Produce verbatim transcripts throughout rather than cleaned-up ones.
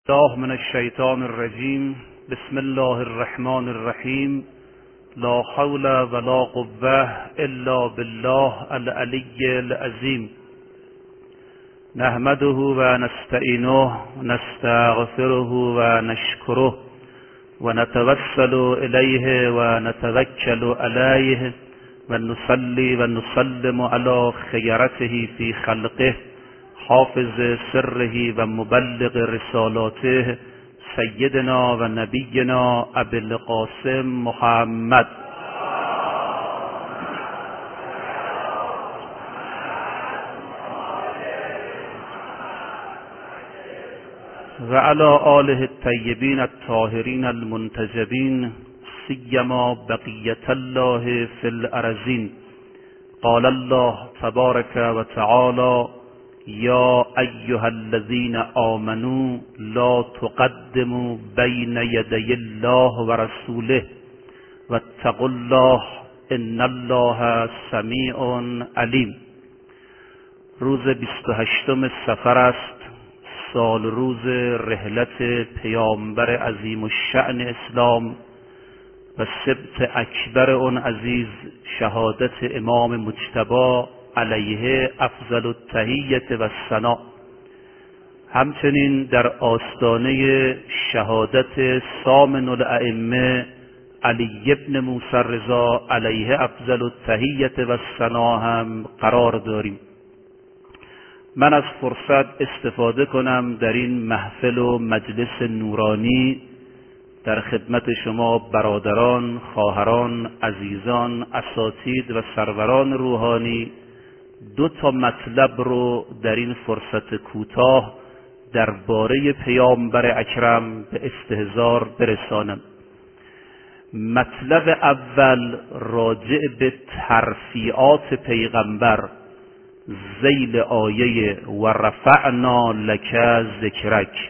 الله من الشیطان الرجیم. بسم الله الرحمن الرحیم. لا حول ولا قوة الا بالله العلی العظیم. نحمده و نستعینه نستغفره و نشکره و نتوسل الیه و نتوکل علیه و نصلی و نسلم علی خیرته فی خلقه حافظ سره و مبلغ رسالاته سیدنا و نبینا ابی القاسم محمد و علی آله الطیبین الطاهرین المنتجبین سیما بقیة الله فی الارضین. قال الله تبارک و تعالی: یا ایها الذین آمنوا لا تقدموا بین یدی الله و رسوله واتقوا الله ان الله سمیع علیم. روز بیست و هشتم صفر است، سال روز رحلت پیامبر عظیم الشأن اسلام و سبت اکبر اون عزیز، شهادت امام مجتبی علیه افضل التحیة و الثناء. همچنین در آستانه شهادت ثامن الائمه علی بن موسی رضا علیه افضل التحیة و الثناء هم قرار داریم. من از فرصت استفاده کنم در این محفل و مجلس نورانی در خدمت شما برادران، خواهران، عزیزان، اساتید و سروران روحانی دو تا مطلب رو در این فرصت کوتاه درباره پیامبر اکرم به استحضار برسانم. مطلب اول راجع به ترفیعات پیغمبر ذیل آیه و رفعنا لک ذکرک.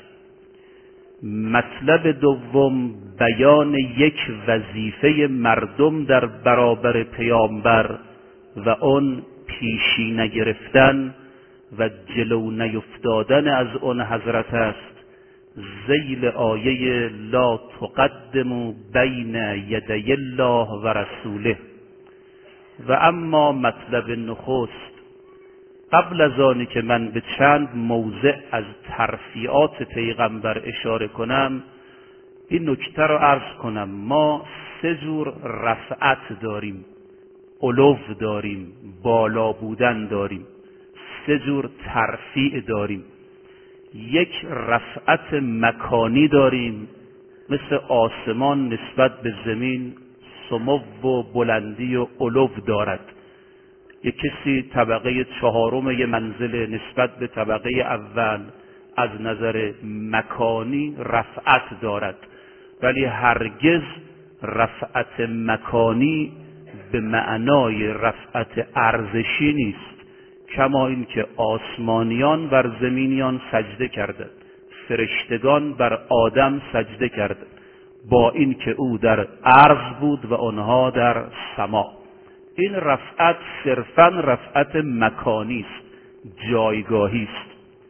مطلب دوم بیان یک وظیفه مردم در برابر پیامبر و اون پیشی نگرفتن و جلو نیفتادن از اون حضرت است. ذیل آیه لا تقدموا بین یدی الله و رسوله. و اما مطلب نخست، قبل از آنی که من به چند موضع از ترفیعات پیغمبر اشاره کنم، این نکته رو عرض کنم: ما سه جور رفعت داریم، علو داریم، بالا بودن داریم، سه جور ترفیع داریم. یک رفعت مکانی داریم، مثل آسمان نسبت به زمین سمو و بلندی و علو دارد. یک کسی طبقه چهارم یه منزل نسبت به طبقه اول از نظر مکانی رفعت دارد، ولی هرگز رفعت مکانی به معنای رفعت ارزشی نیست. کما این که آسمانیان بر زمینیان سجده کردند، فرشتگان بر آدم سجده کردند، با این که او در ارض بود و آنها در سما. این رفعت صرفاً رفعت مکانی است، جایگاهی است.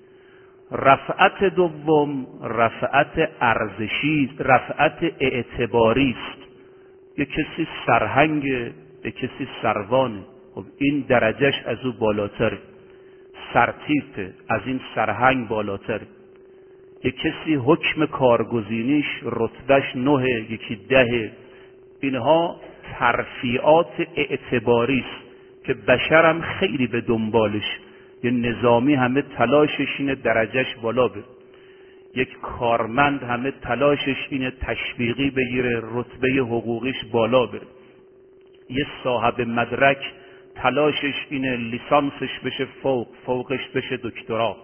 رفعت دوم رفعت ارزشی، رفعت اعتباری است. یک کسی سرهنگ، یک کسی سروانه، خب این درجهش از او بالاتره، سرتیفه از این سرهنگ بالاتره. یک کسی حکم کارگزینیش رتبهش نه، یکی ده. اینها ترفیعات اعتباری است که بشرم خیلی به دنبالش، یه نظامی همه تلاشش اینه درجهش بالا بره، یک کارمند همه تلاشش اینه تشویقی بگیره، رتبه حقوقیش بالا بره، یه صاحب مدرک تلاشش اینه لیسانسش بشه فوق، فوقش بشه دکترا،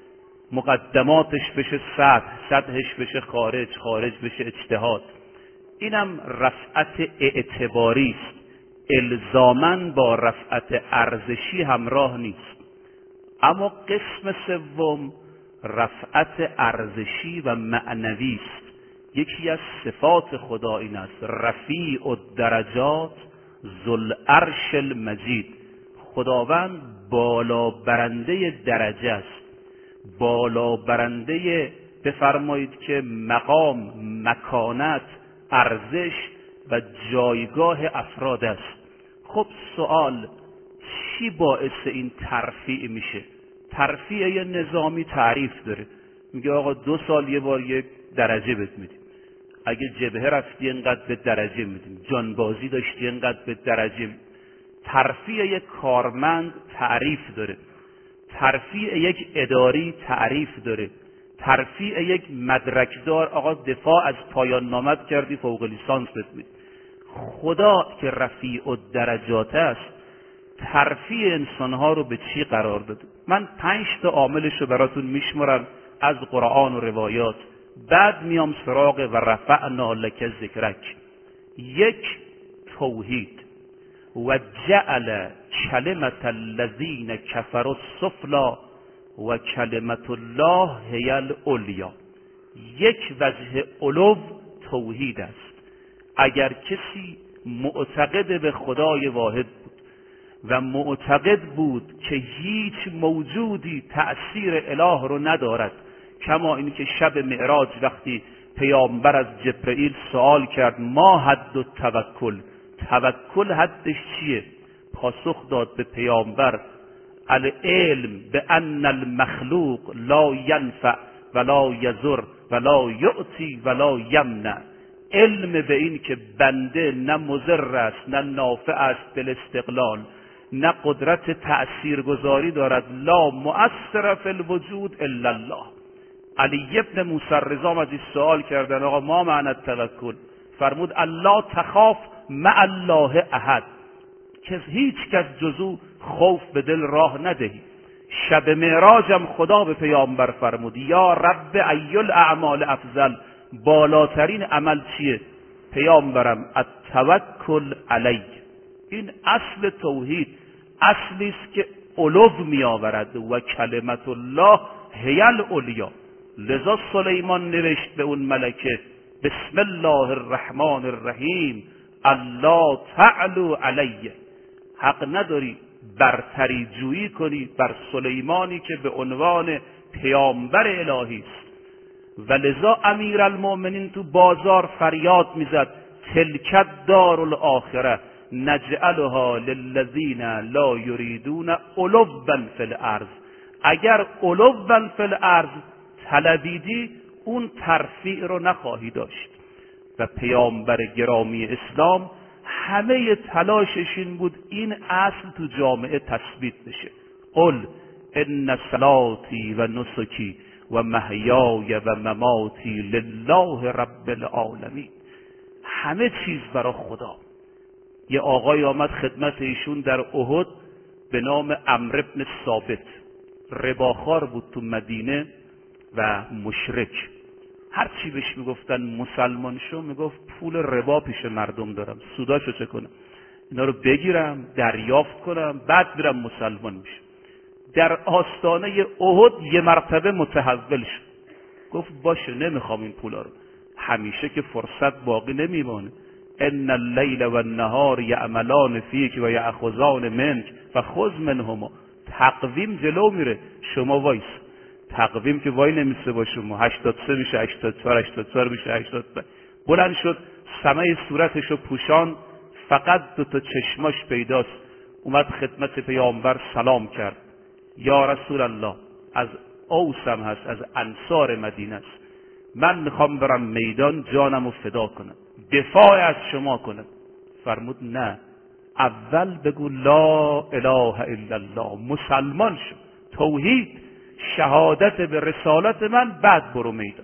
مقدماتش بشه سطح، سطحش بشه خارج، خارج بشه اجتهاد. اینم رفعت اعتباری است، الزاماً با رفعت ارزشی همراه نیست. اما قسم سوم رفعت ارزشی و معنوی است. یکی از صفات خدا این است: رفیع الدرجات ذوالعرش المجید. خداوند بالا برنده درجه است، بالا برنده بفرمایید که مقام، مکانت، ارزش و جایگاه افراد است. خب سوال، چی باعث این ترفیع میشه؟ ترفیع یه نظامی تعریف داره، میگه آقا دو سال یه بار یک درجه بهت میدیم، اگه جبهه رفتی اینقدر به درجه میدیم، جانبازی داشتی اینقدر به درجه میدیم. ترفیع یک کارمند تعریف داره، ترفیع یک اداری تعریف داره، ترفیع یک مدرکدار، آقا دفاع از پایان نامت کردی فوق لیسانس بهت میدیم. خدا که رفیع الدرجات است، ترفیع انسانها رو به چی قرار داده؟ من پنج تا عاملش رو براتون میشمرم از قرآن و روایات، بعد میام سراغ و رفعنا لک ذکرک. یک، توحید. و جعل کلمت الذین کفروا السفلی و کلمت الله هی العلیا. یک وجه علو توحید است. اگر کسی معتقد به خدای واحد بود و معتقد بود که هیچ موجودی تأثیر اله رو ندارد، کما این که شب معراج وقتی پیامبر از جبرئیل سوال کرد ما حد و توکل، توکل حدش چیه؟ پاسخ داد به پیامبر العلم به ان المخلوق لا ینفع ولا یضر ولا یعطی ولا یمنع. علم به این که بنده نه مضر است نه نافع است بالاستقلال، نه قدرت تأثیرگذاری دارد، لا مؤثر فی الوجود الا الله. علی ابن موسی رضا از این سوال کردن آقا ما معنی توکل؟ فرمود الله تخاف مع الله احد، که هیچ کس جزو خوف به دل راه ندهی. شب معراجم خدا به پیامبر فرمود یا رب ای الاعمال افضل، بالاترین عمل چیه؟ پیامبرم التوکل علی. این اصل توحید، اصلی است که علو می آورد و کلمت الله هی العلیا. لذا سلیمان نوشت به اون ملکه بسم الله الرحمن الرحیم الله تعلو علیه. حق نداری برتری جویی کنی بر سلیمانی که به عنوان پیامبر الهی است. و لذا امیرالمؤمنین تو بازار فریاد میزد تلک دار الاخره نجعلها للذین لا یریدون علوا فی الارض. اگر علوا فی الارض طلبیدی اون ترفیع رو نخواهی داشت. و پیامبر گرامی اسلام همه تلاشش این بود این اصل تو جامعه تثبیت بشه. قل ان صلاتی و نسکی و محیای و مماتی لله رب العالمین. همه چیز برای خدا. یه آقای آمد خدمت ایشون در احد به نام عمرو بن ثابت، رباخوار بود تو مدینه و مشرک. هر چی بهش میگفتن مسلمان شو، میگفت پول ربا پیش مردم دارم، سوداشو چه کنم؟ اینا رو بگیرم دریافت کنم بعد برم مسلمان میشم. در آستانه احد یه مرتبه متحول شد، گفت باشه نمیخوام این پولا رو، همیشه که فرصت باقی نمیمانه. ان اللیل و النهار یعملان فیک و یأخذان منک فخذ منهما. تقویم جلو میره، شما وایس. تقویم که وای نمیسته با شما. هشتاد و سه میشه هشتاد و چهار، هشتاد و چهار میشه هشتاد و پنج. بلند شد سمه صورتشو پوشان، فقط دو تا چشماش پیداست. اومد خدمت پیامبر سلام کرد، یا رسول الله، از اوسم هست، از انصار مدینه است، من میخوام برم میدان جانمو فدا کنم، دفاع از شما کنم. فرمود نه، اول بگو لا اله الا الله، مسلمان شو، توحید، شهادت به رسالت من، بعد برو میدان.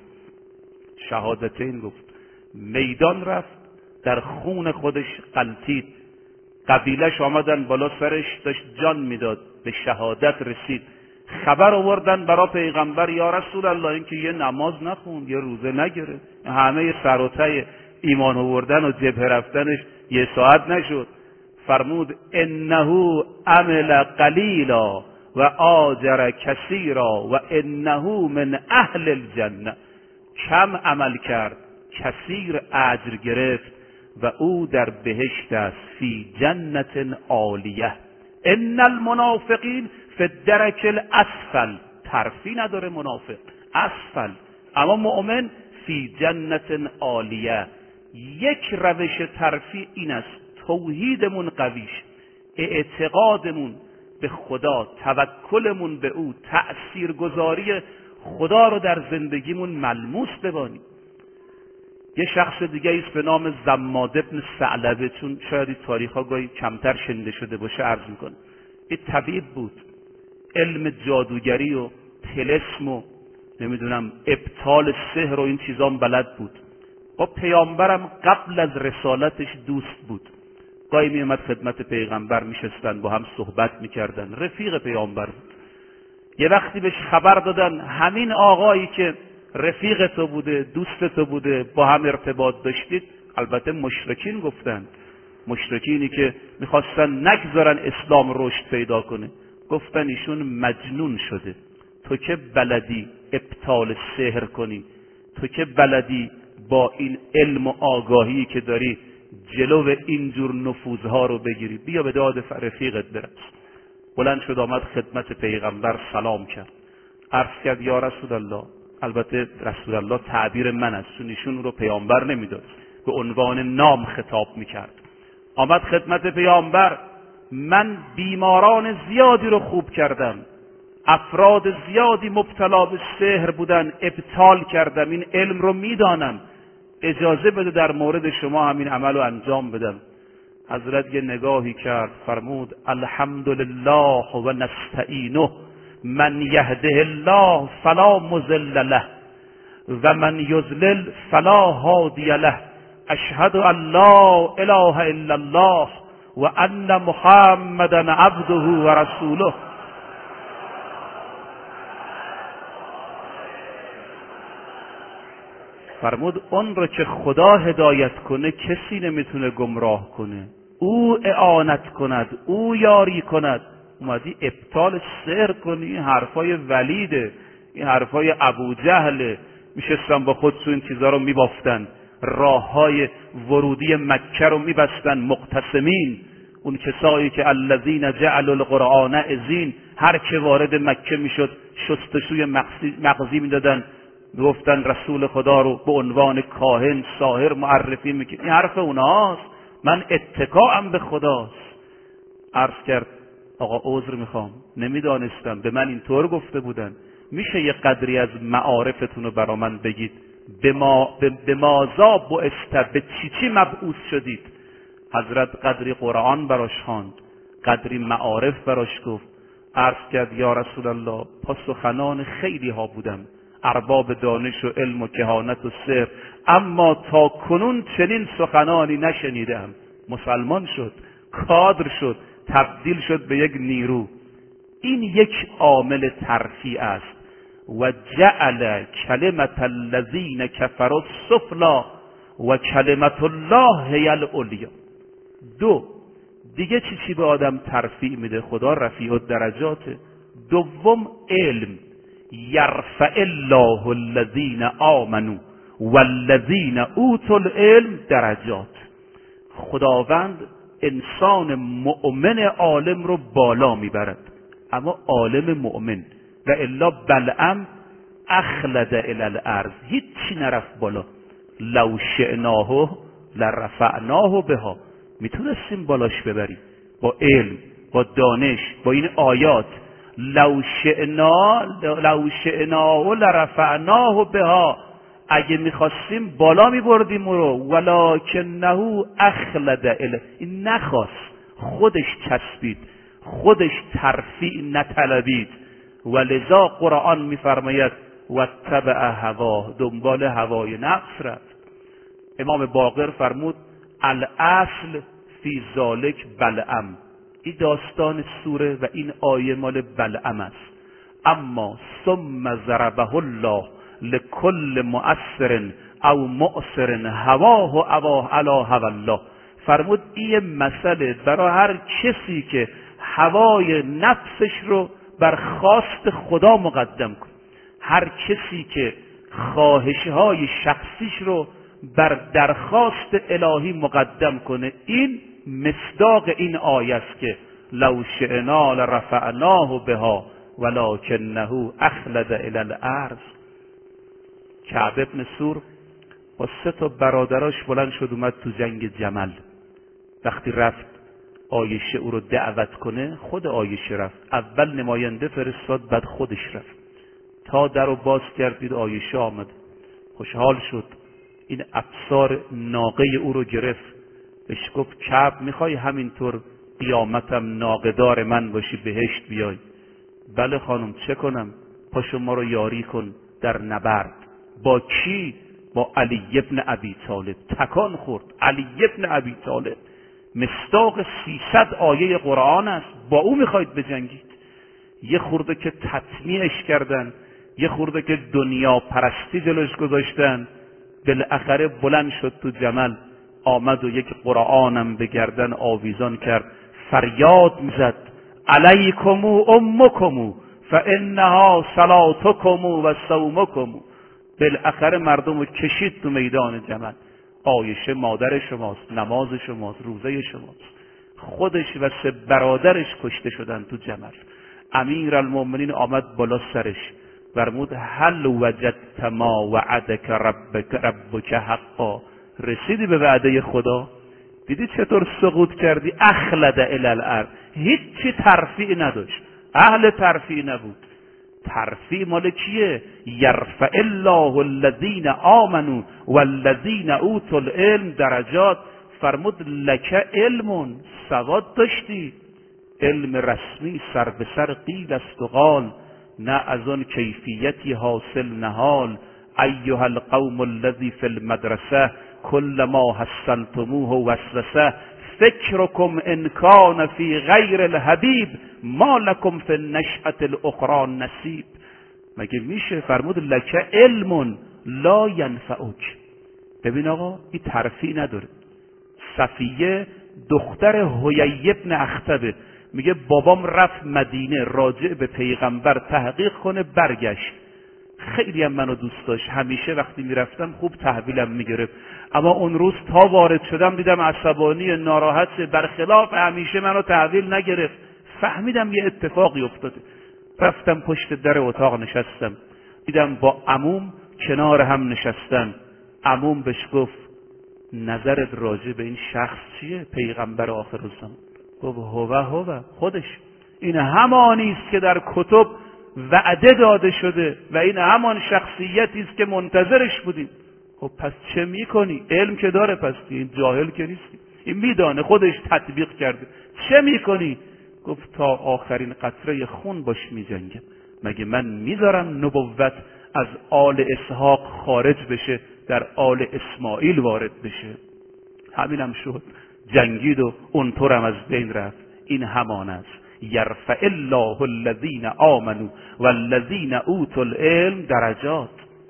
شهادتین گفت، میدان رفت، در خون خودش غلطید، قبیلش آمدن بالا سرش، داشت جان میداد، به شهادت رسید. خبر آوردن برای پیغمبر، یا رسول الله این که یه نماز نخوند، یه روزه نگرفت، همه سر و ته ایمان آوردن و جبهه رفتنش یه ساعت نشد. فرمود انه عمل قلیلا و آجر کثیرا و انه من اهل الجنه. کم عمل کرد، کثیر اجر گرفت و او در بهشت است، فی جنت عالیه. ان المنافقین فی الدرک الاسفل. ترفی نداره منافق، اسفل. اما مؤمن فی جنت عالیه. یک روش ترفیع این است: توحیدمون قویش، اعتقادمون به خدا، توکلمون به او، تأثیرگذاری خدا رو در زندگیمون ملموس ببانیم. یه شخص دیگه ایست به نام زماد بن ثعلبه، چون شاید این تاریخ ها گاهی کمتر شنیده شده باشه عرض میکنه. این طبیب بود، علم جادوگری و طلسم و نمیدونم ابطال سحر و این چیزا بلد بود. با پیامبرم قبل از رسالتش دوست بود، گاهی می اومد خدمت پیغمبر میشستن با هم صحبت میکردن، رفیق پیامبر بود. یه وقتی بهش خبر دادن همین آقایی که رفیق تو بوده، دوست تو بوده، با هم ارتباط داشتید، البته مشرکین گفتن، مشرکینی که میخواستن نگذارن اسلام رشد پیدا کنه، گفتن ایشون مجنون شده. تو که بلدی ابطال سحر کنی، تو که بلدی با این علم و آگاهی که داری جلو اینجور نفوذها رو بگیری، بیا به داد رفیقت برس. بلند شد آمد خدمت پیغمبر سلام کرد، عرض کرد یا رسول الله، البته رسول الله تعبیر من است چون ایشون رو پیامبر نمیداد، به عنوان نام خطاب میکرد. آمد خدمت پیامبر، من بیماران زیادی رو خوب کردم، افراد زیادی مبتلا به سحر بودن، ابطال کردم، این علم رو میدانم، اجازه بده در مورد شما همین عمل رو انجام بدم. حضرت یه نگاهی کرد، فرمود الحمدلله و نستعینه، من یهده الله فلا مضل له و من یضلل فلا هادی له، اشهد ان لا اله الا الله و ان محمدا عبده و رسوله. فرمود اون رو که خدا هدایت کنه کسی نمیتونه گمراه کنه، او اعانت کند، او یاری کند. اومدی ابطال سحر کنی، این حرفای ولیده، این حرفای ابو جهله. میشستن با خودشون این چیزا رو میبافتن، راه های ورودی مکه رو میبستن. مقتسمین، اون کسایی که الذین جعلوا القرآن عضین، هر که وارد مکه میشد شستشوی مغزی میدادن، گفتن رسول خدا رو به عنوان کاهن ساحر معرفی میکنه. این حرف اوناست، من اتکاام به خداست. عرض کرد آقا عذر میخوام، نمیدانستم، به من اینطور گفته بودن، میشه یه قدری از معارفتون رو برا من بگید؟ به ما به مازا بعثت، به چی چی مبعوث شدید؟ حضرت قدری قرآن براش خواند، قدری معارف براش گفت. عرض کرد یا رسول الله، پاسخنان خیلی ها بودم، ارباب دانش و علم و کهانت و سحر، اما تا کنون چنین سخنانی نشنیدم. مسلمان شد، کادر شد، تبدیل شد به یک نیرو. این یک عامل ترفیع است. و جعل کلمت الذین کفروا السفلی و کلمت الله هی العلیا. دو دیگه چی چی به آدم ترفیع میده؟ خدا رفیع الدرجاته. دوم علم، یرفع الله الذین آمنوا والذین اوتوا العلم درجات. خداوند انسان مؤمن عالم رو بالا میبرد، اما عالم مؤمن و الا بلعم اخلد الی الارض، هیچی نرفت بالا. لو شئناه لرفعناه بها، میتونستیم بالاش ببریم با علم، با دانش، با این آیات. لو شئنا لو شئناه لرفعناه بها، اگه میخواستیم بالا میبردیم رو. ولکنه اخلد الی، این نخواست، خودش چسبید، خودش ترفیع نطلبید. ولذا قرآن میفرماید واتبع هواه، دنبال هوای نفس رفت. امام باقر فرمود الاصل فی ذالک بلعم. این داستان سوره و این آیه مال بلعم است. اما ثم ضربه الله لکل مؤثر او مؤثر هواه و اواه علی هوى الله. فرمود این مسئله برای هر کسی که هوای نفسش رو بر خواست خدا مقدم کن، هر کسی که خواهشهای شخصیش رو بر درخواست الهی مقدم کنه. این مصداق این آیه است که لو شئنا لرفعناه بها ولکنه اخلد الی الارض. کعب ابن سور با سه تا برادراش بلند شد اومد تو جنگ جمل. وقتی رفت عایشه او رو دعوت کنه، خود عایشه رفت. اول نماینده فرستاد، بعد خودش رفت. تا در رو باز کردید عایشه آمد، خوشحال شد. این افسار ناقه او رو گرفت، بهش گفت کعب میخوای همینطور قیامتم ناقه‌دار من باشی بهشت بیای؟ بله خانم، چه کنم؟ پاشو ما رو یاری کن در نبرد. با کی؟ با علی ابن ابی طالب. تکان خورد. علی ابن ابی طالب مصداق سیصد آیه قرآن است، با او میخواید بجنگید؟ یه خورده که تطمیعش کردن، یه خورده که دنیا پرستی جلوش گذاشتن، بالاخره بلند شد تو جمل، آمد و یک قرآنم به گردن آویزان کرد، فریاد میزد علیکم امکم فانها صلاتکم و صومکم. بالاخره مردم رو کشید تو میدان جمل. عایشه مادر شماست، نماز شماست، روزه شماست. خودش و سه برادرش کشته شدن تو جمل. امیرالمؤمنین آمد بالا سرش، فرمود هل وجدت ما وعدک ربک ربک حقا؟ رسیدی به وعده خدا؟ دیدی چطور سقوط کردی؟ اخلد الی الارض. هیچی ترفیع نداشت، اهل ترفیع نبود. ترفیع مال کیه؟ یرفع الله الذین آمنوا والذین اوتوا العلم درجات. فرمود لک علم، سواد داشتی، علم رسمی سر به سر قیل است و قال، نه از آن کیفیتی حاصل نهال. ایها القوم الذی فی المدرسه کل ما حصلتموه وسوسه، فکرکم ان کان فی غیر الحبیب ما لکم فی النشأة الاخری نصیب. مگه میشه؟ فرمود لک علم لا ینفعک. ببین آقا، این ترفیع نداره. صفیه دختر حیی ابن اخطبه میگه بابام رفت مدینه راجع به پیغمبر تحقیق کنه، برگشت. خیلی هم منو دوست داشت، همیشه وقتی میرفتم خوب تحویلم میگرفت، اما اون روز تا وارد شدم دیدم عصبانی، ناراحت، برخلاف همیشه منو تحویل نگرفت. فهمیدم یه اتفاقی افتاده. رفتم پشت در اتاق نشستم، دیدم با عموم کنار هم نشستن. عموم بهش گفت نظرت راجع به این شخص چیه؟ پیغمبر آخر الزمان. گفت هوه هوه، خودش. این همانی است که در کتب وعده داده شده و این همان شخصیتی است که منتظرش بودیم. خب پس چه میکنی؟ علم که داره، پس این جاهل که نیستی، این میدانه، خودش تطبیق کرده. چه میکنی؟ گفت تا آخرین قطره خون باش میجنگم. مگه من میذارم نبوت از آل اسحاق خارج بشه در آل اسماعیل وارد بشه؟ همینم شد، جنگید و اونطورم از بین رفت. این همان است، یرفع الله الذین آمنوا والذین اوتوا العلم درجات.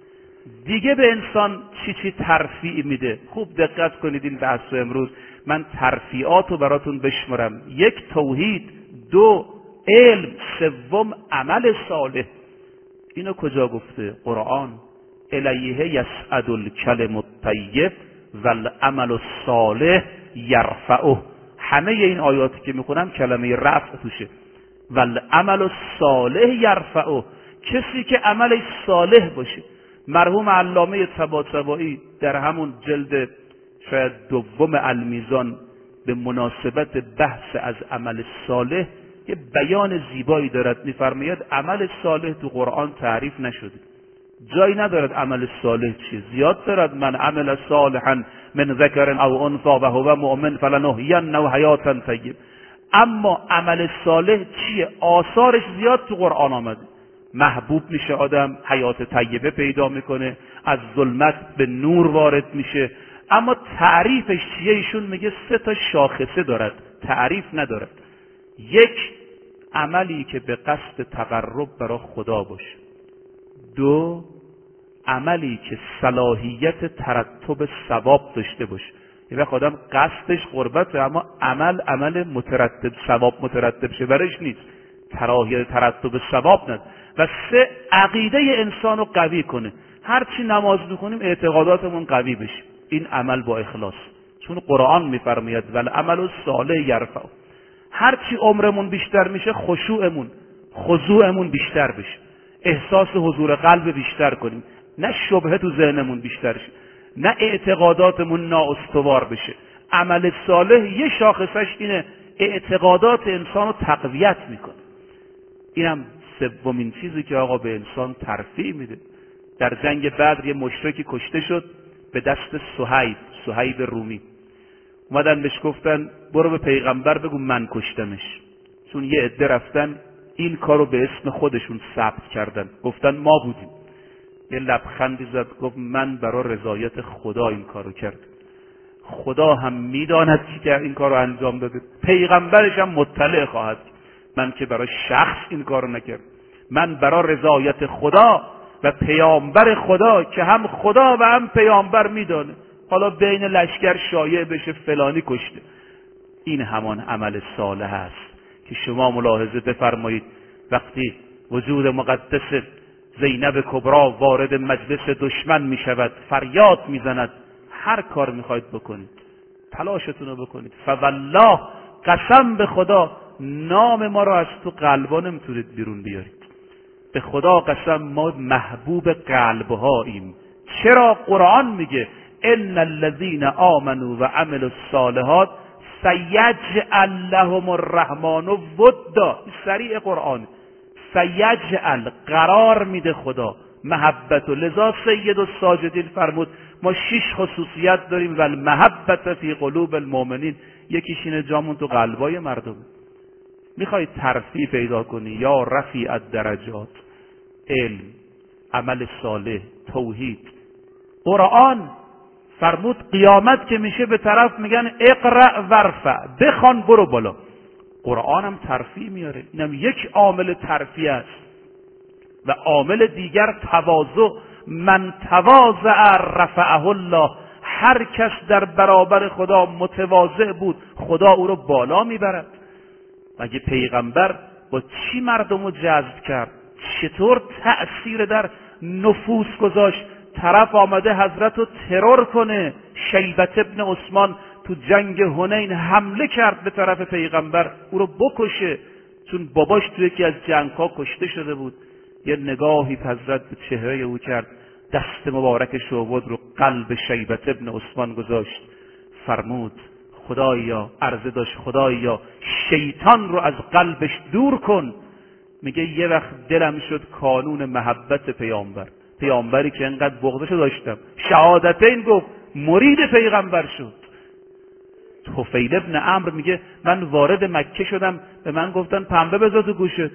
دیگه به انسان چی چی ترفیع میده؟ خوب دقت کنید این بحث امروز. من ترفیعات رو براتون بشمرم: یک، توحید; دو، علم; سوم، عمل صالح. اینو کجا گفته؟ قرآن. الیه یصعد الکلم الطیب والعمل الصالح یرفعه. همه این آیاتی که میخونم کلمه رفع توشه. والعمل الصالح یرفعه، کسی که عملش صالح باشه. مرحوم علامه طباطبایی در همون جلد شاید دوم المیزان به مناسبت بحث از عمل صالح یه بیان زیبایی دارد. میفرماید عمل صالح تو قرآن تعریف نشده، جایی ندارد عمل صالح چیه. زیاد دارد من عمل صالحا من ذکر او انثی و هو مؤمن فلنحیینه حیاتا طیبه. اما عمل صالح چیه؟ آثارش زیاد تو قرآن آمده. محبوب میشه آدم، حیات طیبه پیدا میکنه، از ظلمت به نور وارد میشه. اما تعریفش چیه؟ ایشون میگه سه تا شاخصه دارد، تعریف ندارد. یک، عملی که به قصد تقرب برای خدا باشه. دو، عملی که صلاحیت ترتب ثواب داشته باشه. یه وقت آدم قصدش قربته اما عمل عمل مترتب ثواب مترتب شه برش نیست، صلاحیت ترتب ثواب نداره. و سه، عقیده انسان رو قوی کنه. هرچی نماز میخونیم اعتقاداتمون قوی بشه. این عمل با اخلاص، چون قرآن میفرماید والعمل الصالح یرفع. هرچی عمرمون بیشتر میشه خشوعمون، خضوعمون بیشتر بشه، احساس حضور قلب بیشتر کنیم، نه شبهه تو ذهنمون بیشتر شه، نه اعتقاداتمون نااستوار بشه. عمل صالح یه شاخصش اینه اعتقادات انسان رو تقویت میکنه. اینم سومین چیزی که آقا به انسان ترفیع میده. در جنگ بدر یه مشرکی کشته شد به دست صهیب، صهیب رومی. اومدن بهش گفتن برو به پیغمبر بگو من کشتمش. چون یه عده رفتن این کارو به اسم خودشون ثبت کردن، گفتن ما بودیم. یه لبخندی زد گفت من برای رضایت خدا این کارو کردم. خدا هم میداند که این کارو انجام داده، پیغمبرش هم مطلع خواهد. من که برای شخص این کارو نکردم، من برای رضایت خدا و پیامبر خدا که هم خدا و هم پیامبر میدانه. حالا بین لشکر شایع بشه فلانی کشته. این همان عمل صالح است که شما ملاحظه بفرمایید وقتی وجود مقدس زینب کبرا وارد مجلس دشمن می شود، فریاد می زند هر کار می خواهید بکنید، تلاشتون رو بکنید. فوالله، قسم به خدا نام ما را از تو قلبا نمیتونید بیرون بیارید. به خدا قسم ما محبوب قلبهاییم. چرا؟ قرآن میگه ان الذين آمنوا و عملوا الصالحات سیجعل لهم الرحمن ودا. سریع قرآن، سیجعل قرار میده خدا محبت. و لذا سید الساجدین فرمود ما شش خصوصیت داریم و المحبت فی قلوب المؤمنین. یکیش اینه جامون تو قلبای مردم. میخوای ترفیع پیدا کنی یا رفیع الدرجات، علم، عمل صالح، توحید. قرآن فرمود قیامت که میشه به طرف میگن اقرأ ورفع، بخوان برو بالا. قرآن هم ترفیع میاره، اینم یک عامل ترفیع است. و عامل دیگر تواضع. من تواضع رفعه الله. هر کس در برابر خدا متواضع بود خدا او رو بالا میبرد. مگه پیغمبر با چی مردم رو جذب کرد؟ چطور تأثیر در نفوس گذاشت؟ طرف آمده حضرت رو ترور کنه. شیبت ابن عثمان تو جنگ حنین حمله کرد به طرف پیغمبر او رو بکشه، چون باباش تو یکی از جنگ‌ها کشته شده بود. یه نگاهی حضرت به چهره او کرد، دست مبارک شعبد رو قلب شیبت ابن عثمان گذاشت، فرمود خدایا، عرضه داشت خدایا شیطان رو از قلبش دور کن. میگه یه وقت دلم شد کانون محبت پیامبر، پیامبری که انقدر بغضشو داشتم. شهادتین گفت، مرید پیغمبر شد. طفیل ابن عمرو میگه من وارد مکه شدم، به من گفتن پنبه بذار تو گوشت.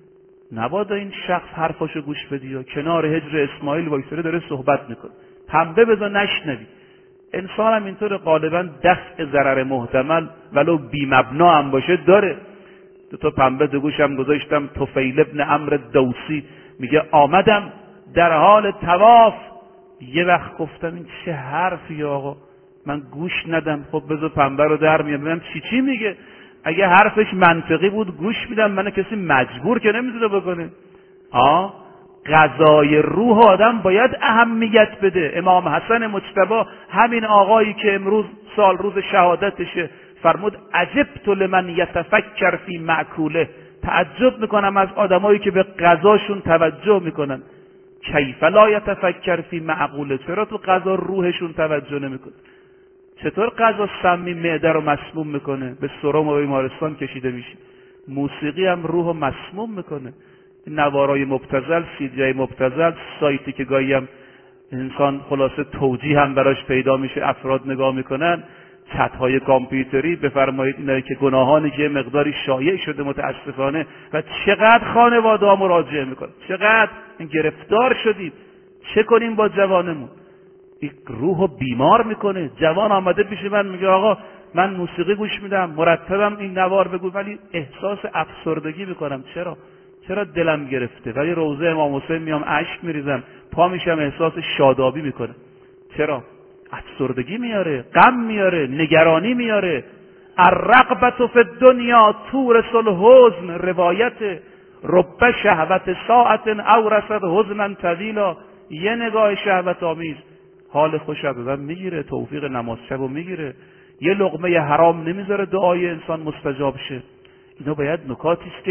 نبادا این شخص حرفاشو گوش بدی و کنار حجر اسماعیل وایساده داره صحبت میکنه، پنبه بذار نشنوی. انسان هم اینطور غالبا دفع ضرر محتمل ولو بی مبنا هم باشه داره. دو تا پنبه تو گوشم گذاشتم. طفیل ابن عمرو دوسی میگه آمدم در حال طواف، یه وقت گفتم این چه حرفی آقا، من گوش ندم. خب بذار پنبه رو در میام ببینم چی چی میگه. اگه حرفش منطقی بود گوش میدم، من کسی مجبور که نمیتونه بکنه. آه غذای روح آدم باید اهمیت بده. امام حسن مجتبی، همین آقایی که امروز سال روز شهادتشه، فرمود عجبت لمن یتفکر فی معکوله. تعجب میکنم از آدمایی که به غذاشون توجه میکنن. کیف لا یتفکر فی معقوله، چرا تو غذا روحشون توجه نمیکنه؟ چطور غذا سمی معده رو مسموم میکنه، به سرم و بیمارستان کشیده میشه؟ موسیقی هم روح رو مسموم میکنه. نوارای مبتذل، سیدیای مبتذل، سایتی که گاهی هم انسان خلاصه توجیه هم براش پیدا میشه، افراد نگاه میکنن، چت‌های کامپیوتری، بفرمایید اینایی که گناهانی که مقداری شایع شده متاسفانه، و چقدر خانواده ها مراجعه میکنن، چقدر گرفتار شدیم. چه کنیم با جوانمون؟ این روحو بیمار میکنه. جوان آمده پیش من میگه آقا من موسیقی گوش میدم، مرتبم این نوار بگو، ولی احساس افسردگی میکنم. چرا؟ چرا دلم گرفته، ولی روضه امام حسین میام اشک میریزم، پا میشم احساس شادابی میکنه. چرا؟ افسردگی میاره، غم میاره، نگرانی میاره. الرغبت فی الدنیا تورث الحزن. روایت رب شهوت ساعت اورثت حزنا طویلا. یه نگاه شهوت آمیز حال خوش از آدم میگیره، توفیق نماز شبو میگیره، یه لقمه حرام نمیذاره دعای انسان مستجاب شه. اینا باید نکاتی است که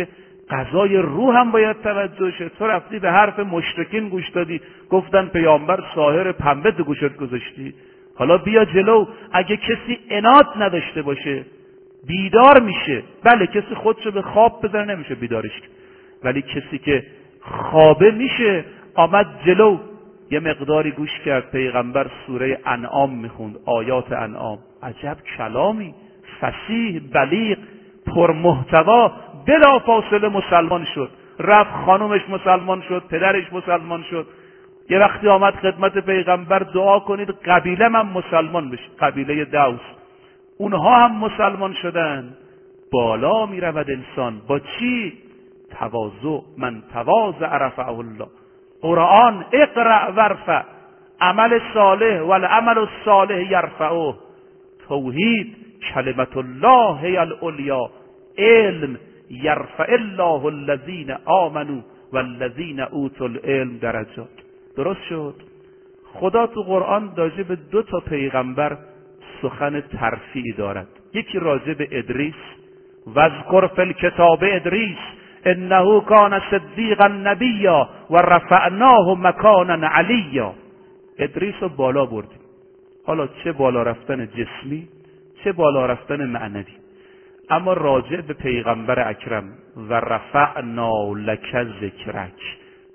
غذای روح هم باید توجه شه. تو رفتی به حرف مشرکین گوش دادی، گفتن پیامبر ساحر، پنبه تو گوشت گذاشتی. حالا بیا جلو. اگه کسی عناد نداشته باشه بیدار میشه. بله کسی خودشو به خواب بذاره نمیشه بیدارش کرد، ولی کسی که خوابه میشه. آمد جلو یه مقداری گوش کرد، پیغمبر سوره انعام میخوند، آیات انعام. عجب کلامی، فصیح، بلیغ، پرمحتوا. بلا فاصله مسلمان شد، رفت خانومش مسلمان شد، پدرش مسلمان شد. یه وقتی آمد خدمت پیغمبر دعا کنید قبیله من مسلمان بشه، قبیله دوس. اونها هم مسلمان شدن. بالا می رود انسان با چی؟ تواضع. من تواضع رفعه الله. قرآن اقرأ ورفع، عمل صالح والعمل الصالح یرفعه. توحید، کلمت الله هی العلیا. علم، یرفع الله الذین آمنوا والذین اوتوا العلم درجات. درست شد؟ خدا تو قرآن راجع به دو تا پیغمبر سخن ترفیعی دارد. یکی راجع به ادریس، واذکر فی الکتاب ادریس انه کان صدیقا نبیا و رفعناه مکانا علیا. ادریس رو بالا بردیم. حالا چه بالا رفتن جسمی چه بالا رفتن معنوی. اما راجع به پیغمبر اکرم و رفعنا لک ذکرک،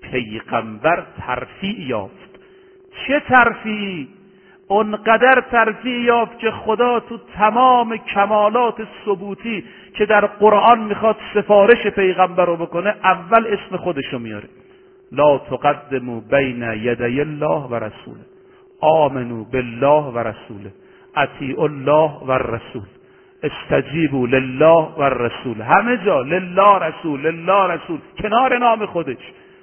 پیغمبر ترفیع یافت. چه ترفیعی؟ اونقدر ترفیع یافت که خدا تو تمام کمالات ثبوتی که در قرآن میخواد سفارش پیغمبر رو بکنه اول اسم خودشو میاره. لا تقدموا بین یدی الله و رسوله، آمنوا بالله و رسوله، اطیعوا الله و الرسول، استجیبوا لله و الرسول. همه جا لله رسول لله رسول کنار نام خودش.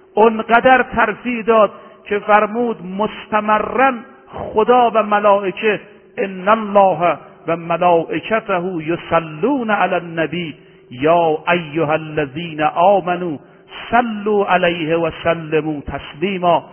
اونقدر ترفیع داد که فرمود مستمرا خدا و ملائکه ان الله و ملائکته یصلون علی النبی یا ایها الذین آمنوا صلوا علیه و سلموا تسلیما.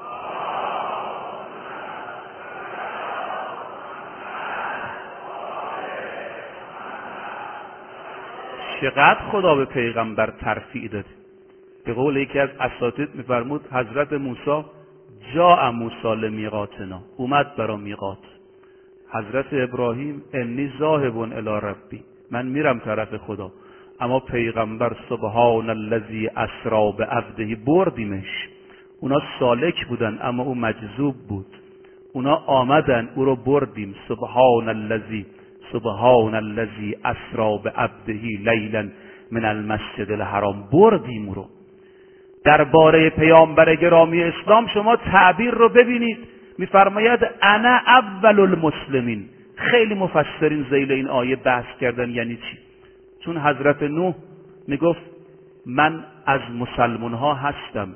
چقدر خدا به پیغمبر ترفیع داده. به قول یکی از اساتید میفرمود حضرت موسی جاء موسی لمیقاتنا، اومد برا میقات. حضرت ابراهیم انی ذاهب الی ربی، من میرم طرف خدا. اما پیغمبر سبحان الذی اسری بعبده، بردیمش. اونا سالک بودن اما او مجذوب بود. اونا آمدن او رو بردیم. سبحان الذی سبحان الذی اسری بعبده لیلا من المسجد الحرام، بردیم او رو. درباره پیامبر گرامی اسلام شما تعبیر رو ببینید، میفرماید انا اول المسلمین. خیلی مفسرین ذیل این آیه بحث کردن یعنی چی. چون حضرت نوح میگفت من از مسلمان ها هستم،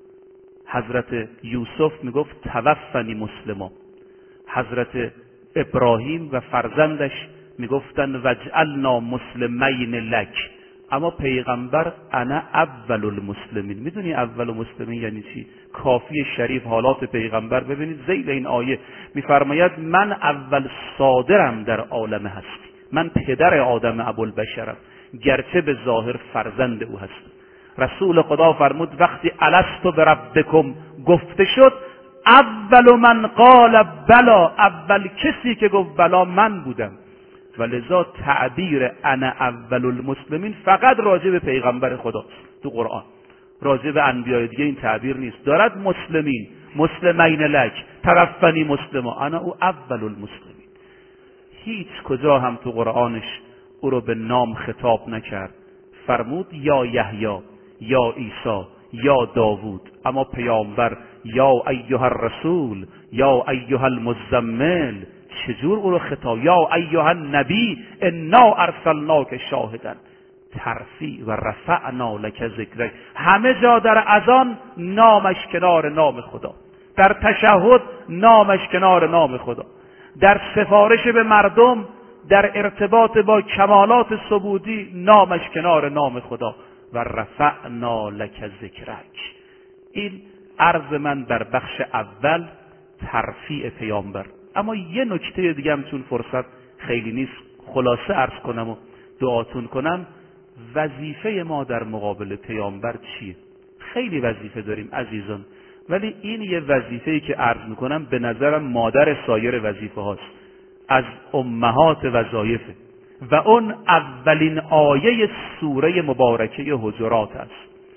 حضرت یوسف میگفت توفنی مسلما، حضرت ابراهیم و فرزندش میگفتن وجعلنا مسلمین لک. اما پیغمبر انا اول المسلمین. میدونی اول المسلمین یعنی چی؟ کافی شریف حالات پیغمبر ببینید ذیل این آیه میفرماید من اول صادرم در عالم هستی، من پدر آدم ابوالبشرم، گرچه به ظاهر فرزند او هستم. رسول خدا فرمود وقتی الست بربکم گفته شد اول من قال بلا، اول کسی که گفت بلا من بودم. ولذا تعبیر انا اول المسلمین فقط راجع به پیغمبر خداست تو قرآن، راجع به انبیاء دیگه این تعبیر نیست. دارد مسلمین، مسلمین لک، توفنی مسلما، انا او اول المسلمین. هیچ کجا هم تو قرآنش او رو به نام خطاب نکرد. فرمود یا یحیی، یا عیسی، یا داوود. اما پیامبر یا ایها الرسول، یا ایها المزمل، چجور او رو خطاب؟ یا ایها النبی انا ارسلناک شاهدا. ترفیع و رفعنا لک ذکرک. همه جا در اذان نامش کنار نام خدا، در تشهد نامش کنار نام خدا، در سفارش به مردم، در ارتباط با کمالات ثبوتی نامش کنار نام خدا. و رفعنا لک ذکرک. این عرض من در بخش اول ترفیع پیامبر. اما یه نکته دیگه هم چون فرصت خیلی نیست خلاصه عرض کنم و دعاتون کنم. وظیفه ما در مقابل پیامبر چیه؟ خیلی وظیفه داریم عزیزان، ولی این یه وظیفه‌ای که عرض میکنم به نظرم مادر سایر وظیفه هاست، از امهات وظایفه و اون اولین آیه سوره مبارکه حجرات است.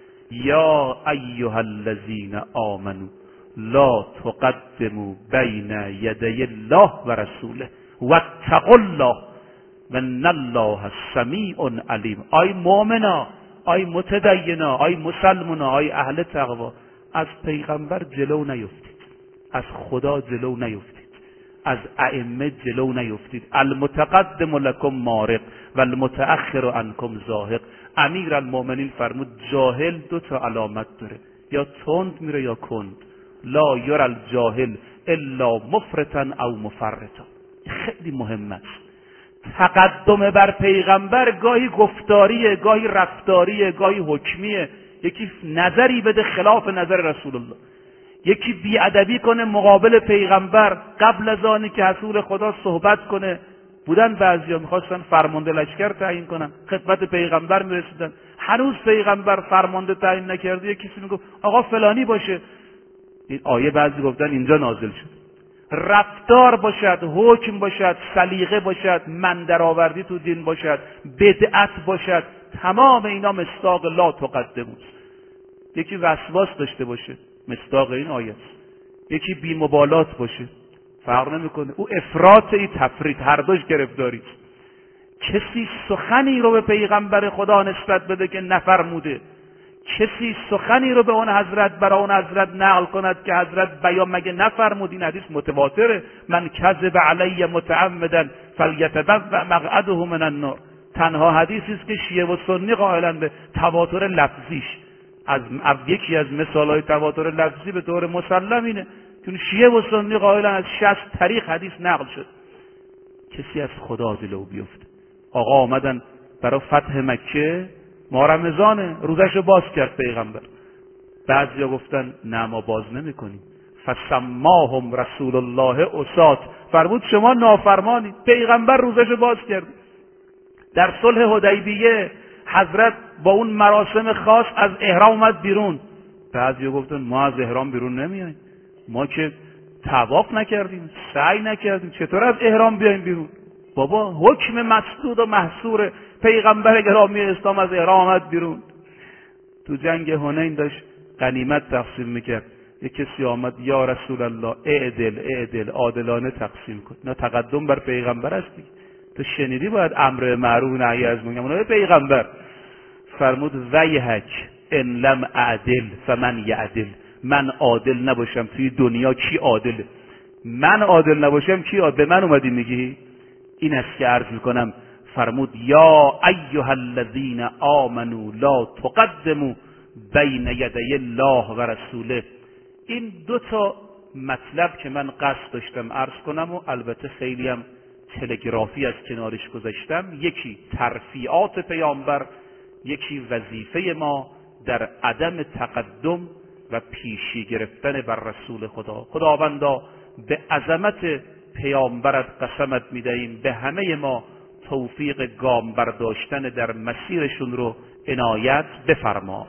یا ایها الذین آمنوا لا تقدموا بین یدی الله و رسوله واتقوا الله ان الله سمیع علیم. آی مؤمنا، آی متدینا، آی مسلمونا، آی اهل تقوا، از پیغمبر جلو نیفتید، از خدا جلو نیفتید، از ائمه جلو نیفتید. المتقدم لکم مارق و المتأخر عنکم زاهق. امیر المؤمنین فرمود جاهل دو تا علامت داره، یا تند میره یا کند. لا یرى الجاهل الا مفرطا او مفرطا. خیلی مهم است. تقدم بر پیغمبر گاهی گفتاریه، گاهی رفتاریه، گاهی حکمیه. یکی نظری بده خلاف نظر رسول الله، یکی بیادبی کنه مقابل پیغمبر قبل از آنی که رسول خدا صحبت کنه. بودن بعضیا میخواستن فرمانده لشکر تعیین کنن، خدمت پیغمبر میرسیدن، هنوز پیغمبر فرمانده تعیین نکرده، یکی کسی میگه آقا فلانی باشه. این آیه بعضی گفتن اینجا نازل شد. رفتار باشد، حکم باشد، سلیقه باشد، من درآوردی تو دین باشد، بدعت باشد، تمام اینا مصداق لا تقدموا. یکی وسواس داشته باشه، مصداق این آیه است. یکی بی مبالات باشه، فرق نمیکنه. او افراط، ای تفرید، هر دوش گرفتاری. کسی سخنی رو به پیغمبر خدا نسبت بده که نفرموده، کسی سخنی رو به اون حضرت برای اون حضرت نقل کند که حضرت بیان مگه نفرمود. این حدیث متواتره. من کذب علی متعمدا فلیتبوأ مقعده من النار. تنها حدیثی است که شیعه و سنی قائلند به تواتر لفظیش. از یکی از مثالهای تواتر لفظی به طور مسلم اینه، چون شیعه و سنی قائلند از شصت طریق حدیث نقل شد. کسی از خدا جلو بیفته. آقا آمدن برای فتح مکه، ما رمضانه، روزش رو باز کرد پیغمبر. بعضیا گفتن نه ما باز نمی کنیم. فسماهم رسول الله عصاة. فرمود شما نافرمانید. پیغمبر روزش رو باز کرد. در صلح حدیبیه حضرت با اون مراسم خاص از احرام اومد بیرون. بعضیا گفتن ما از احرام بیرون نمیاییم، ما که طواف نکردیم، سعی نکردیم، چطور از احرام بیایم بیرون؟ بابا حکم مسدود و محصور پیغمبر گرامی اسلام از احرام آمد بیرون. تو جنگ حنین داشت غنیمت تقسیم میکرد، یک کسی آمد یا رسول الله اعدل اعدل، عادلانه تقسیم کن. نه تقدم بر پیغمبر است دیگه. تو شنیدی باید امر معروف نهی از منکر. اونها پیغمبر فرمود ویحک ان لم اعدل فمن یعدل. من عادل نباشم توی دنیا کی عادله؟ من عادل نباشم کی عادل؟ به من اومدی میگی؟ این است که عرض میکنم. فرمود یا ایها الذین آمنوا لا تقدموا بین یدی الله و رسوله. این دو تا مطلب که من قصد داشتم عرض کنم و البته خیلی هم تلگرافی از کنارش گذاشتم. یکی ترفیعات پیامبر، یکی وظیفه ما در عدم تقدم و پیشی گرفتن بر رسول خدا. خداوندا به عظمت پیامبرت قسمت میدهیم، به همه ما توفیق گام برداشتن در مسیرشون رو عنایت بفرما.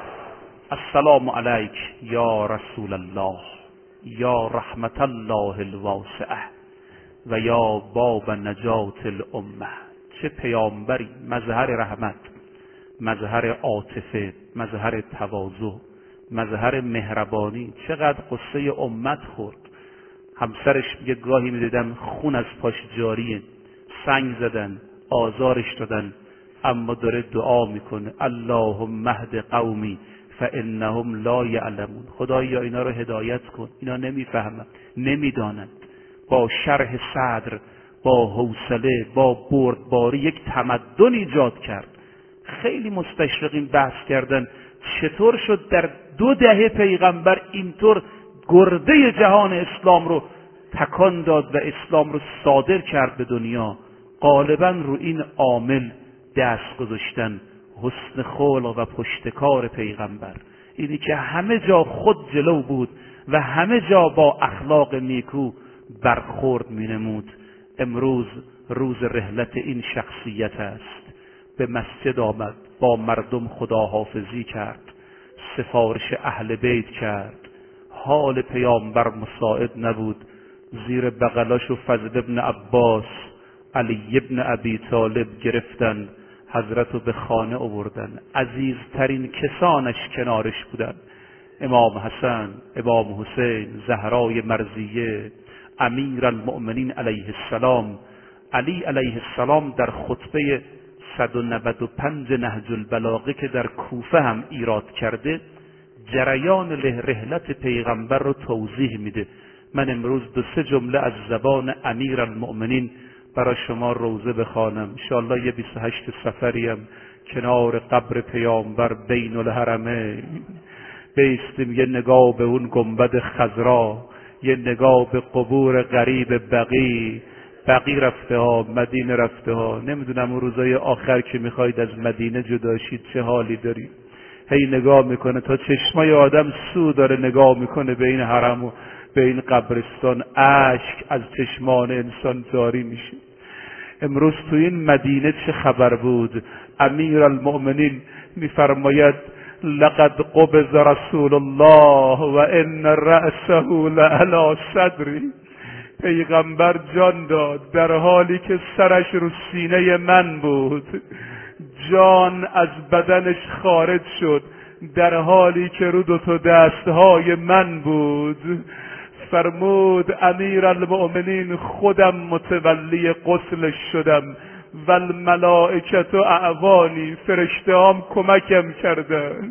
السلام علیک یا رسول الله، یا رحمت الله الواسعه و یا باب نجات الامه. چه پیامبری، مظهر رحمت، مظهر عاطفه، مظهر تواضع، مظهر مهربانی. چقدر قصه امت خورد. همسرش میگه گاهی میدیدم خون از پاش جاریه، سنگ زدن، آزارش دادن، اما داره دعا میکنه اللهم اهد قومی فانهم لا یعلمون. خدایا اینا رو هدایت کن، اینا نمیفهمند، نمیدانند. با شرح صدر، با حوصله، با بردباری یک تمدن ایجاد کرد. خیلی مستشرقین بحث کردن چطور شد در دو دهه پیغمبر اینطور گرده جهان اسلام رو تکان داد و اسلام رو صادر کرد به دنیا. غالبا رو این عامل دست گذاشتن، حسن خلق و پشتکار پیغمبر. اینی که همه جا خود جلو بود و همه جا با اخلاق نیکو برخورد می نمود. امروز روز رحلت این شخصیت است. به مسجد آمد، با مردم خداحافظی کرد، سفارش اهل بیت کرد. حال پیامبر مساعد نبود، زیر بغلاشو فضل ابن عباس، علی ابن ابی طالب گرفتن، حضرت رو به خانه آوردن. عزیزترین کسانش کنارش بودن، امام حسن، امام حسین، زهرای مرضیه، امیر المؤمنین علیه السلام. علی علیه السلام در خطبه صد و نود و پنج نهج البلاغه که در کوفه هم ایراد کرده، جریان رحلت پیغمبر رو توضیح میده. من امروز دو سه جمله از زبان امیر المؤمنین برای شما روزه بخوانم. انشاءالله یه بیست و هشت سفریم کنار قبر پیامبر بین الحرمین بیستیم، یه نگاه به اون گنبد خضرا، یه نگاه به قبور غریب بقی. بقی رفته ها، مدینه رفته ها. نمیدونم اون روزای آخر که میخواید از مدینه جدا شید چه حالی دارید. هی نگاه میکنه تا چشمای آدم سو داره نگاه میکنه به این حرم و به این قبرستان، اشک از چشمان انسان جاری میشه. امروز تو این مدینه چه خبر بود؟ امیر المؤمنین میفرماید لقد قبض رسول الله و ان رأسه لعلی صدری. پیغمبر جان داد در حالی که سرش رو سینه من بود. جان از بدنش خارج شد در حالی که رو دو تا دستهای من بود. فرمود امیر المؤمنین خودم متولی غسلش شدم، والملائکت اعوانی، فرشتهام کمکم کردن.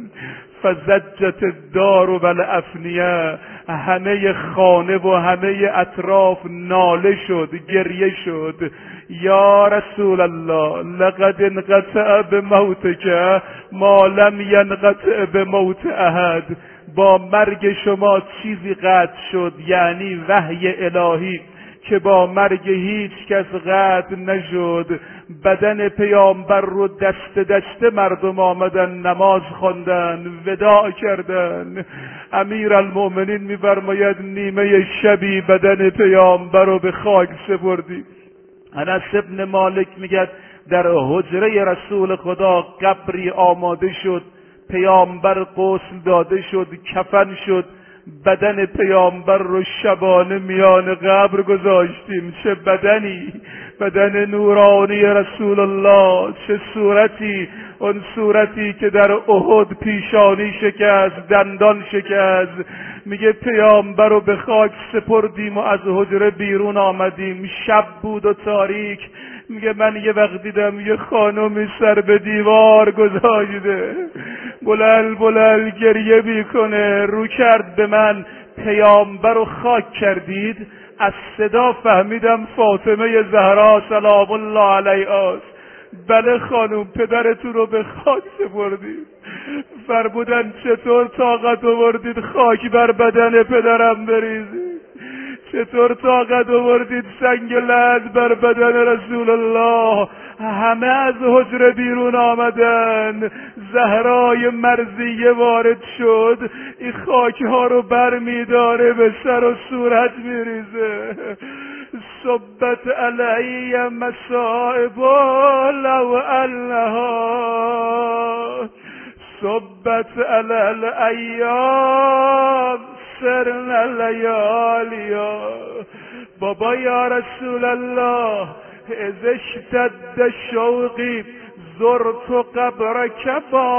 فزجت الدار والافنیه، همه خانه و همه اطراف ناله شد، گریه شد. یا رسول الله لقد انقطع بموتک ما لم ینقطع بموت احد. با مرگ شما چیزی قطع شد، یعنی وحی الهی که با مرگ هیچ کس قطع نشد. بدن پیامبر رو دست دست مردم آمدن نماز خواندن، وداع کردن. امیر المؤمنین میفرماید نیمه شبی بدن پیامبر رو به خاک سپردیم. انس ابن مالک میگه در حجره رسول خدا قبری آماده شد، پیامبر غسل داده شد، کفن شد، بدن پیامبر رو شبانه میان قبر گذاشتیم. چه بدنی، بدن نورانی رسول الله، چه صورتی، اون صورتی که در احد پیشانی شکست، دندان شکست. میگه پیامبر رو به خاک سپردیم و از حجره بیرون آمدیم، شب بود و تاریک. میگه من یه وقت دیدم یه خانمی سر به دیوار گذاشته، بلند بلند گریه میکنه، رو کرد به من پیامبر رو خاک کردید؟ از صدا فهمیدم فاطمه زهرا سلام الله علیها است. بله خانم، پدرتون رو به خاک سپردید. فرمودن چطور طاقت آوردید خاک بر بدن پدرم بریزید؟ چطور طاقت آوردید سنگ لعل بر بدن رسول الله؟ همه از حجره بیرون آمدن. زهرای مرضیه وارد شد، این خاک ها رو بر میداره به سر و صورت میریزه. صبت علی مصائب لو انها صبت علی الایام سرنا لیالیا. بابا یا رسول الله اذ اشتد شوقی زرت قبرک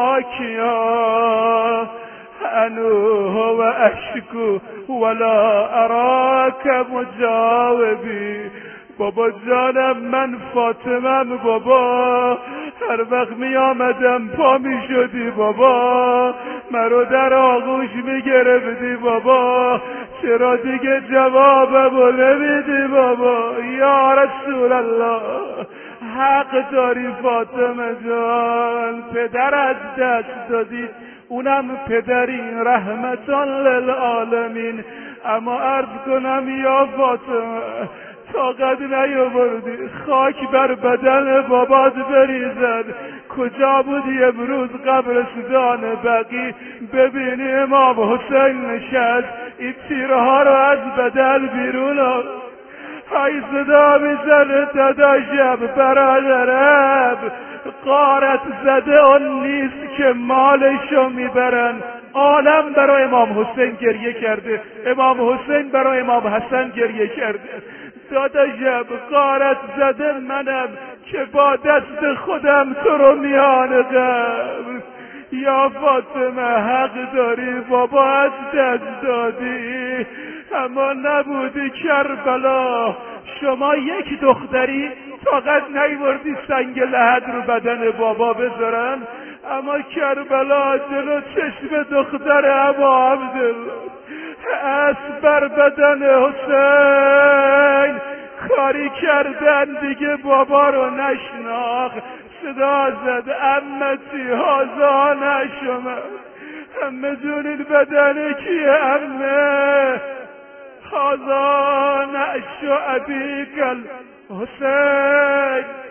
باکیا انوه و اشکو ولا اراک مجاوبی. بابا جانم، من فاطمم بابا، هر وقت می آمدم پا می شدی بابا، مرا در آغوش می گرفتی بابا، چرا دیگه جوابمو نمیدی بابا؟ یا رسول الله حق داری فاطمه جان، پدر از دست دادی، اونم پدری رحمتان للعالمین. اما عرض کنم یا فاطمه طاقت نیاوردی خاک بر بدن بابات بریزد. کجا بودی امروز قبرستان بقی؟ ببینی امام حسین نشست، این تیرها رو از بدن بیرون آورد. های صدا میزنه داداشم برادرم، غارت زده اون نیست که مالشو میبرن. عالم برای امام حسین گریه کرده، امام حسین برای امام حسن گریه کرده. داداشم غارت زده منم که با دست خودم تو رو میان قبر. یا فاطمه حق داری بابا از دست دادی، اما نبودی کربلا. شما یک دختری طاقت نیوردی سنگ لحد رو بدن بابا بذارن، اما کربلا دل و چشم دختر ابا عبدالله از بر بدن حسین کاری کردن دیگه بابا رو نشناخت. صدا زد امتی هازا نشما، همه دونین بدن کیه امه هازا نشو ابیکل حسین.